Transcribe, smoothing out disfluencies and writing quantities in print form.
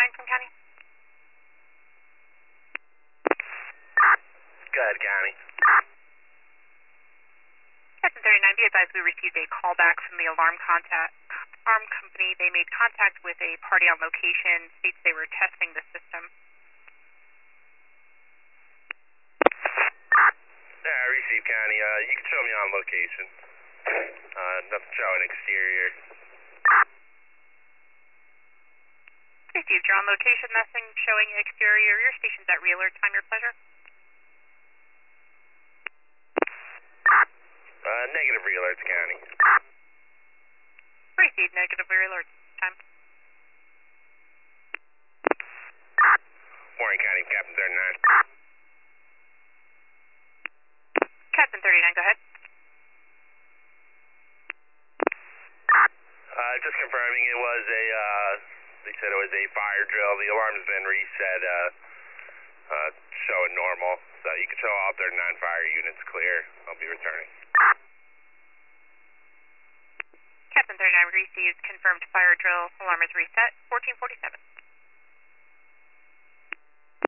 from County. Go ahead, County. Captain 39, be advised we received a call back from the alarm company. They made contact with a party on location, states they were testing the system. Yeah, I received, County. You can show me on location. Nothing showing exterior. Received, you're on location, nothing showing exterior. Your station's at re-alert time, your pleasure. Negative re-alerts, County. Received, negative re-alert time. Warren County, Captain 39. Captain 39, go ahead. Just confirming it was they said it was a fire drill. The alarm's been reset, showing normal. So you can show all 39 fire units clear. I'll be returning. Captain 39 received, confirmed fire drill, alarm is reset, 1447.